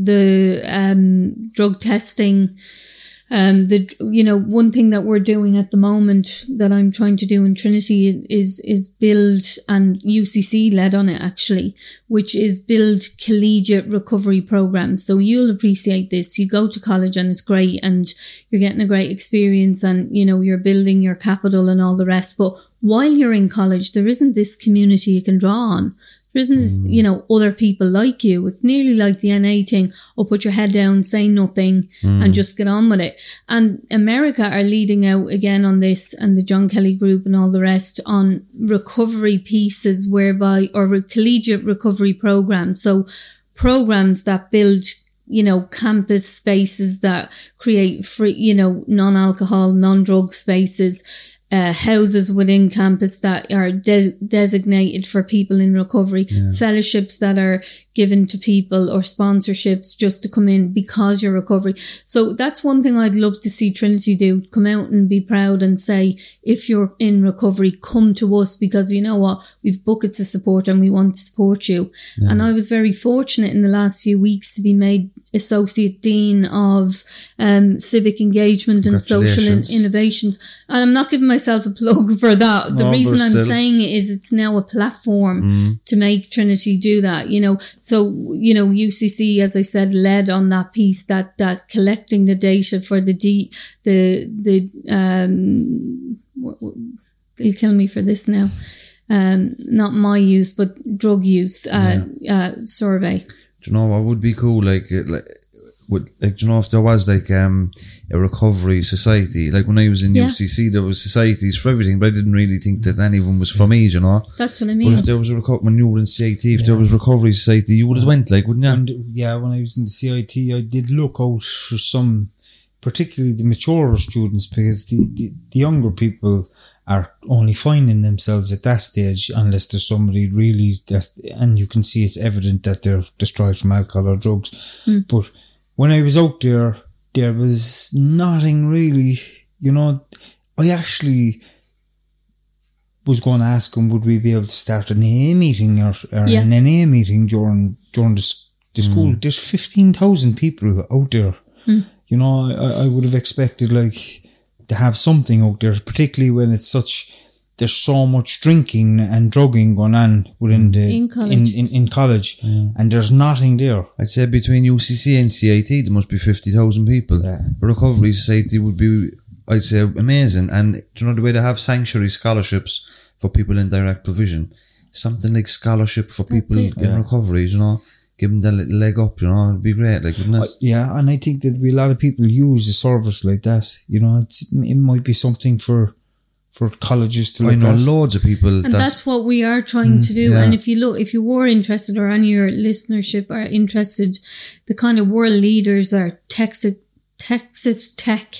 drug testing. You know, one thing that we're doing at the moment that I'm trying to do in Trinity is build, and UCC led on it actually, which is build collegiate recovery programs. So you'll appreciate this. You go to college and it's great and you're getting a great experience, and, you know, you're building your capital and all the rest. But while you're in college, there isn't this community you can draw on. There isn't this, you know, other people like you. It's nearly like the NA thing, or put your head down, say nothing, and just get on with it. And America are leading out again on this, and the John Kelly Group and all the rest, on recovery pieces or collegiate recovery programs. So programs that build, you know, campus spaces that create free, you know, non-alcohol, non-drug spaces, houses within campus that are designated for people in recovery, fellowships that are given to people, or sponsorships just to come in because you're recovering. So that's one thing I'd love to see Trinity do, come out and be proud and say, if you're in recovery, come to us, because you know what, we've buckets of support and we want to support you. And I was very fortunate in the last few weeks to be made Associate Dean of Civic Engagement and Social Innovation. And I'm not giving myself a plug for that. The reason I'm saying it is it's now a platform to make Trinity do that, you know. So, you know, UCC, as I said, led on that piece, that collecting the data for they'll kill me for this now. Not my use, but drug use survey. Do you know what would be cool? Do you know if there was a recovery society? Like when I was in UCC, there was societies for everything, but I didn't really think that any of them was for me, you know. That's what I mean. But if there was when you were in CIT, if there was recovery society, you would have went, wouldn't you? When I was in the CIT, I did look out for some, particularly the maturer students, because the younger people are only finding themselves at that stage unless there's somebody really and you can see it's evident that they're destroyed from alcohol or drugs. But when I was out there was nothing really, you know. I actually was going to ask them, would we be able to start an AA meeting or an NA meeting during the school? There's 15,000 people out there. You know, I would have expected to have something out there, particularly when it's there's so much drinking and drugging going on within in college, and there's nothing there. I'd say between UCC and CIT there must be 50,000 people. A recovery society would be, I'd say, amazing. And do you know the way they have sanctuary scholarships for people in direct provision? Something like scholarship for people in recovery, you know. Give them that little leg up, you know, it'd be great, wouldn't it? And I think there'd be a lot of people use a service like that, you know. It might be something for colleges to look at. I know loads of people. And that's what we are trying to do. And if you were interested, or any of your listenership are interested, the kind of world leaders are Texas Tech,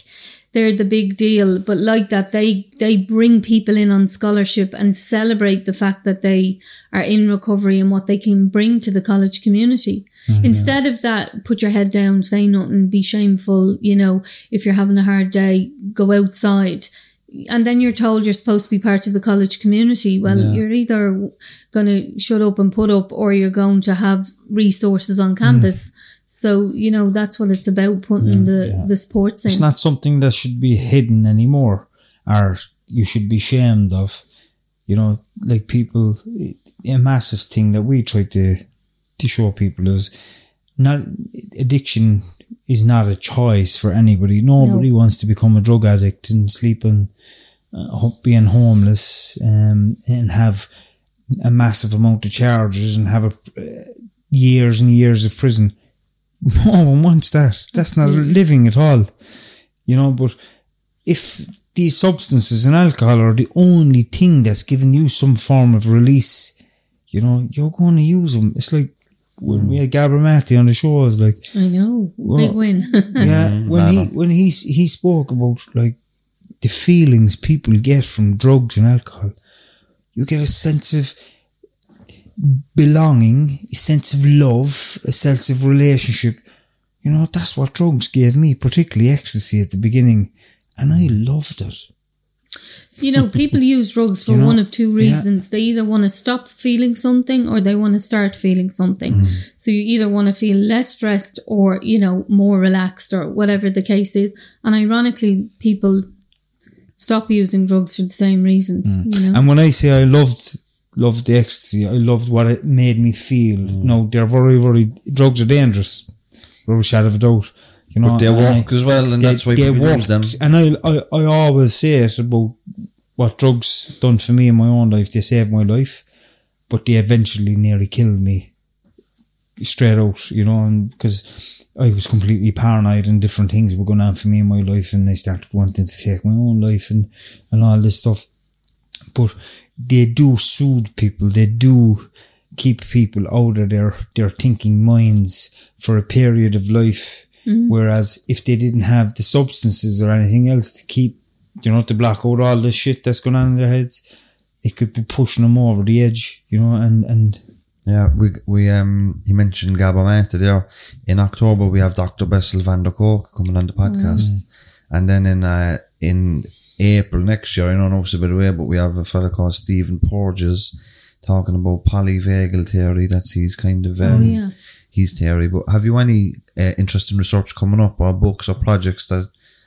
they're the big deal. But like that, they bring people in on scholarship and celebrate the fact that they are in recovery and what they can bring to the college community. Instead of that, put your head down, say nothing, be shameful, you know, if you're having a hard day, go outside. And then you're told you're supposed to be part of the college community. Well, you're either going to shut up and put up, or you're going to have resources on campus. So, you know, that's what it's about, putting the sports in. It's not something that should be hidden anymore, or you should be shamed of. You know, like people, a massive thing that we try to show people is not addiction is not a choice for anybody. Nobody wants to become a drug addict and sleeping, being homeless, and have a massive amount of charges and have years and years of prison. No one wants that. That's not living at all. You know, but if these substances and alcohol are the only thing that's giving you some form of release, you know, you're going to use them. It's like when we had Gabor Mate on the show, I was like, I know, big win. Yeah, when he spoke about like the feelings people get from drugs and alcohol, you get a sense of belonging, a sense of love, a sense of relationship. You know, that's what drugs gave me, particularly ecstasy at the beginning, and I loved it. You know, people use drugs for one of two reasons. They either want to stop feeling something, or they want to start feeling something. So you either want to feel less stressed, or, you know, more relaxed, or whatever the case is. And ironically, people stop using drugs for the same reasons. You know? And when I say I loved the ecstasy, I loved what it made me feel. No, they're very, very, drugs are dangerous, without a shadow of a doubt. You know, but they work as well, and that's why people use them. And I always say it about what drugs done for me in my own life. They saved my life, but they eventually nearly killed me straight out, you know, and because I was completely paranoid and different things were going on for me in my life, and I started wanting to take my own life and all this stuff. But they do soothe people. They do keep people out of their thinking minds for a period of life. Whereas if they didn't have the substances or anything else to keep, you know, to block out all the shit that's going on in their heads, it could be pushing them over the edge, you know, and yeah, we he mentioned Gabor Mate there. In October we have Dr. Bessel van der Kolk coming on the podcast, and then in April next year, I don't know if it's a bit away, but we have a fella called Stephen Porges talking about polyvagal theory. That's his kind of his theory. But have you any interesting research coming up, or books or projects that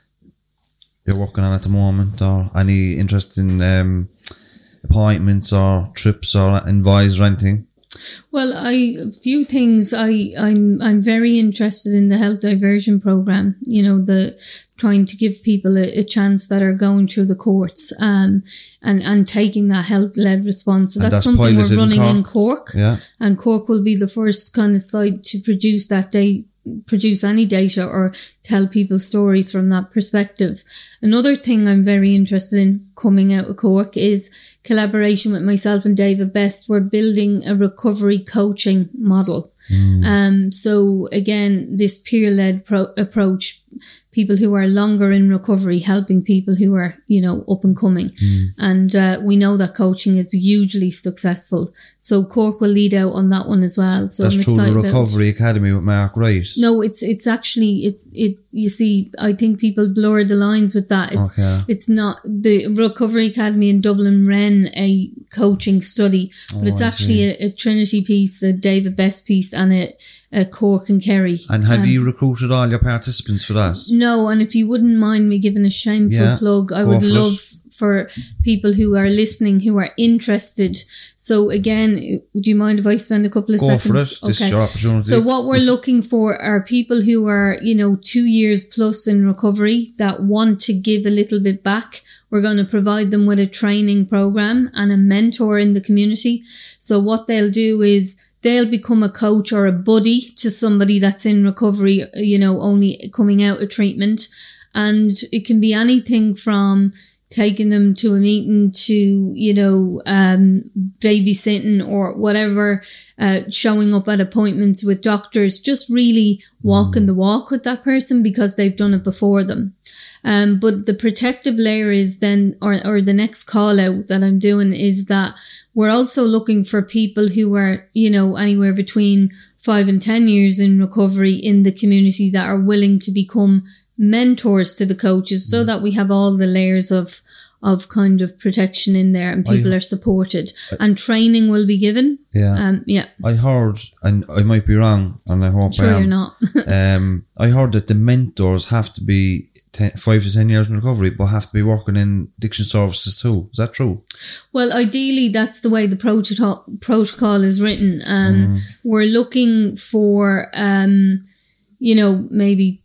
you're working on at the moment, or any interesting appointments or trips or advice or anything? Well, a few things. I'm very interested in the health diversion program. You know, the trying to give people a chance that are going through the courts, and taking that health led response. So that's something we're running in Cork. Yeah. And Cork will be the first kind of site to produce any data or tell people stories from that perspective. Another thing I'm very interested in coming out of Cork is collaboration with myself and David Best. We're building a recovery coaching model. So again, this peer-led approach, people who are longer in recovery, helping people who are, you know, up and coming. And we know that coaching is hugely successful. So Cork will lead out on that one as well. So that's through the Recovery Academy with Mark Wright. No, it's actually, you see, I think people blur the lines with that. It's not, the Recovery Academy in Dublin ran a coaching study, but it's actually a Trinity piece, a David Best piece, and a Cork and Kerry. And have you recruited all your participants for that? No, and if you wouldn't mind me giving a shameful plug, I would love for people who are listening, who are interested. So again, would you mind if I spend a couple of seconds? Go for it. This is your opportunity. So what we're looking for are people who are, you know, 2 years plus in recovery that want to give a little bit back. We're going to provide them with a training program and a mentor in the community. So what they'll do is they'll become a coach or a buddy to somebody that's in recovery, you know, only coming out of treatment. And it can be anything from taking them to a meeting to, you know, babysitting or whatever, showing up at appointments with doctors, just really walking the walk with that person because they've done it before them. But the protective layer is then, or the next call out that I'm doing is that we're also looking for people who are, you know, anywhere between 5 and 10 years in recovery in the community that are willing to become mentors to the coaches, so that we have all the layers of kind of protection in there, and people are supported, and training will be given. I heard, and I might be wrong, and I hope I am. You're not. I heard that the mentors have to be 5 to 10 years in recovery, but have to be working in addiction services too. Is that true? Well, ideally, that's the way the protocol is written. We're looking for, you know, maybe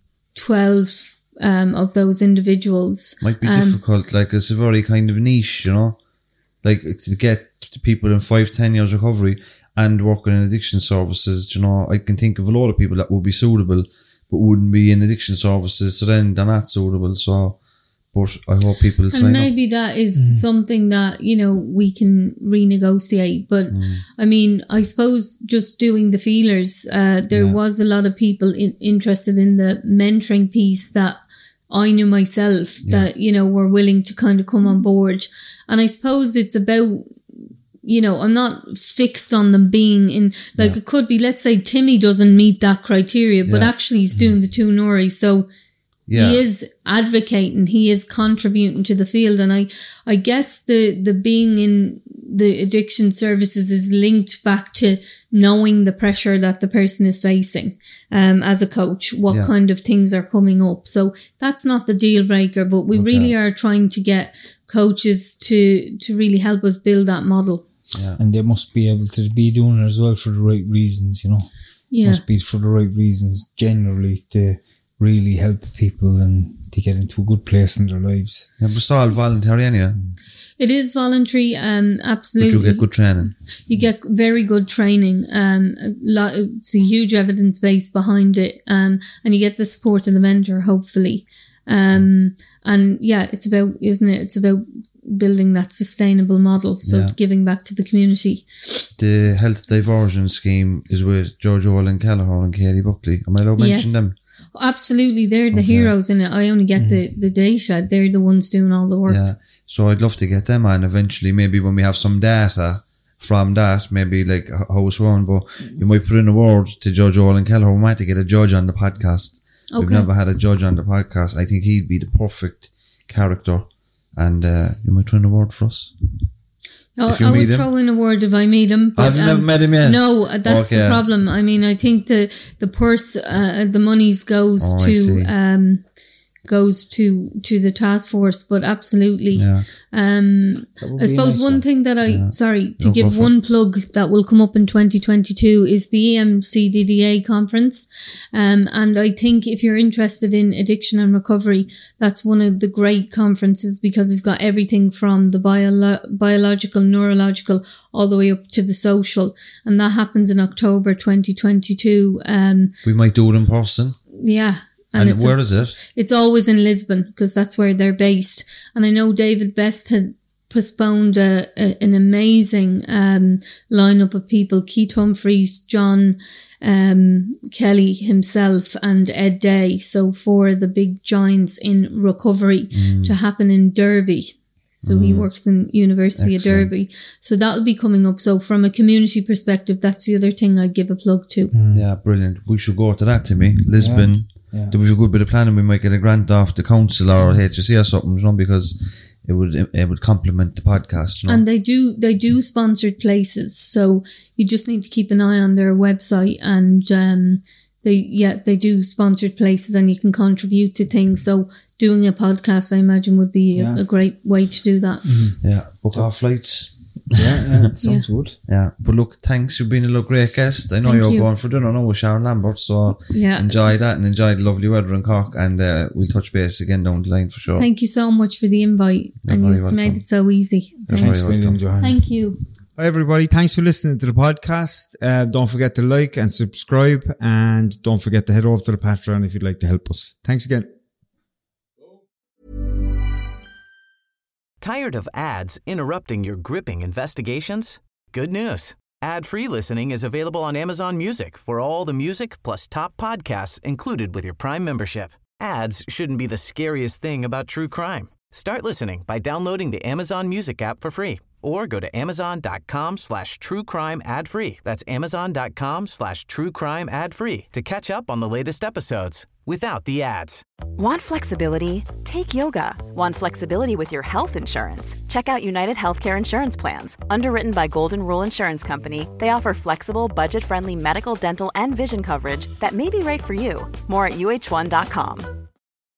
12 of those individuals. Might be difficult, like it's a very kind of niche, you know, like to get people in 5-10 years recovery and working in addiction services. You know, I can think of a lot of people that would be suitable but wouldn't be in addiction services, so then they're not suitable. So, but I hope people sign up. And maybe that is something that, you know, we can renegotiate. But I mean, I suppose just doing the feelers, there was a lot of people interested in the mentoring piece that I knew myself that, you know, were willing to kind of come on board. And I suppose it's about, you know, I'm not fixed on them being in, like it could be, let's say Timmy doesn't meet that criteria, but actually he's doing the 2 Nori. So he is advocating, he is contributing to the field. And I guess the being in the addiction services is linked back to knowing the pressure that the person is facing, as a coach, what kind of things are coming up. So that's not the deal breaker, but we really are trying to get coaches to really help us build that model. Yeah. And they must be able to be doing it as well for the right reasons, you know. Must be for the right reasons generally to really help people and to get into a good place in their lives. Yeah, but it's all voluntary anyway. It is voluntary, absolutely. But you get good training. You get very good training. It's a huge evidence base behind it, and you get the support of the mentor, hopefully. And it's about, isn't it? It's about building that sustainable model. So giving back to the community. The health diversion scheme is with George Olin Kelleher and Katie Buckley. Am I allowed to mention them? Absolutely. They're the heroes in it. I only get the data. They're the ones doing all the work. Yeah. So I'd love to get them on eventually. Maybe when we have some data from that, maybe like how it's run. But you might put in a word to Judge Olin Kelleher. We might have to get a judge on the podcast. Okay. We've never had a judge on the podcast. I think he'd be the perfect character. And you might throw in a word for us. I would throw in a word if I meet him. I've never met him yet. No, that's the problem. I mean, I think the purse, the monies goes to the task force, but absolutely. I suppose one thing that give one plug that will come up in 2022 is the EMCDDA conference. And I think if you're interested in addiction and recovery, that's one of the great conferences because it's got everything from the biological, neurological, all the way up to the social. And that happens in October 2022. We might do it in person. Yeah. And where is it? It's always in Lisbon because that's where they're based. And I know David Best had postponed an amazing lineup of people. Keith Humphreys, John Kelly himself and Ed Day. So 4 of the big giants in recovery to happen in Derby. So he works in University of Derby. So that'll be coming up. So from a community perspective, that's the other thing I'd give a plug to. Yeah, brilliant. We should go to that, Timmy. Lisbon. Yeah. There was a good bit of planning. We might get a grant off the council or HSE or something, you know, because it would complement the podcast, you know. And they do sponsored places, so you just need to keep an eye on their website, and they do sponsored places, and you can contribute to things. So doing a podcast, I imagine, would be a great way to do that. Yeah, book our flights. Yeah, it sounds good. Yeah, but look, thanks for being a great guest. I know you're going for dinner now with Sharon Lambert, so enjoy that and enjoy the lovely weather in Cork, and we'll touch base again down the line for sure. Thank you so much for the invite, and you've made it so easy. Thanks for being Johanna. Thank you. Hi everybody, thanks for listening to the podcast. Don't forget to like and subscribe, and don't forget to head over to the Patreon if you'd like to help us. Thanks again. Tired of ads interrupting your gripping investigations? Good news. Ad-free listening is available on Amazon Music for all the music plus top podcasts included with your Prime membership. Ads shouldn't be the scariest thing about true crime. Start listening by downloading the Amazon Music app for free or go to amazon.com/truecrime ad free. That's amazon.com/truecrime ad free to catch up on the latest episodes without the ads. Want flexibility? Take yoga. Want flexibility with your health insurance? Check out United Healthcare Insurance Plans. Underwritten by Golden Rule Insurance Company, they offer flexible, budget-friendly medical, dental, and vision coverage that may be right for you. More at uh1.com.